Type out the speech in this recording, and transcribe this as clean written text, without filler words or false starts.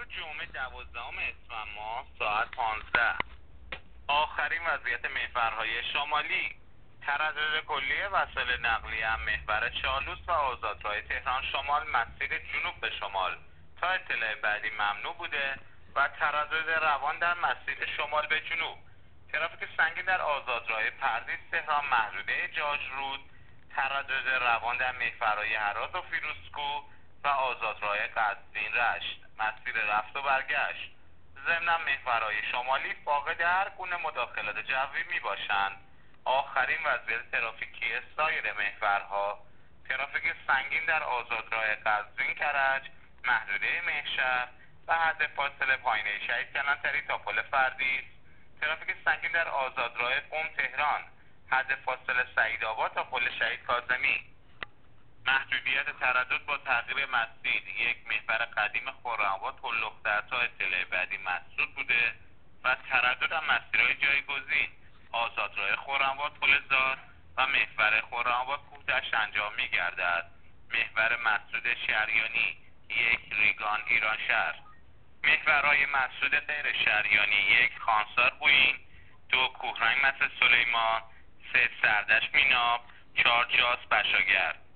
جمعه 12 اسفند ماه ساعت 15. آخرین وضعیت محورهای شمالی. تردد کلی وسایل نقلیه محور چالوس و آزادراه تهران شمال مسیر جنوب به شمال تا اطلاع بعدی ممنوع بوده و تردد روان در مسیر شمال به جنوب. ترافیک سنگین در آزادراه پردیس تهران محدوده جاج رود، تردد روان در محورهای هرات و فیروزکوه و آزادراه قزوین رشت مسیر رفت و برگشت. ضمن محورهای شمالی فاقد هر گونه مداخلات جوی می باشند. آخرین وضعیت ترافیکی سایر محورها: ترافیک سنگین در آزادراه قزوین کرج محدوده مهشهر و حد فاصله پایینه شهید کلانتری تا پل فردیس. ترافیک سنگین در آزادراه قم تهران حد فاصله سعیدآباد تا پل شهید کاظمی. محدودیت تردد با تغییر مسیر: یک محور قدیم خرم‌آباد پل‌دختر تا اطلاع بعدی مسدود بوده و تردد از مسیرهای جایگزین: آزادراه خرم‌آباد پل‌زار و محور خرم‌آباد کوه‌دشت انجام می‌گردد. محور مسدود شهریانی: یک ریگان ایرانشهر. محورهای مسدود غیر شهریانی: یک خانسار بویین، دو کوهرنگ مسجد سلیمان، سه سردشت میناب، چهار جاس بشاگر.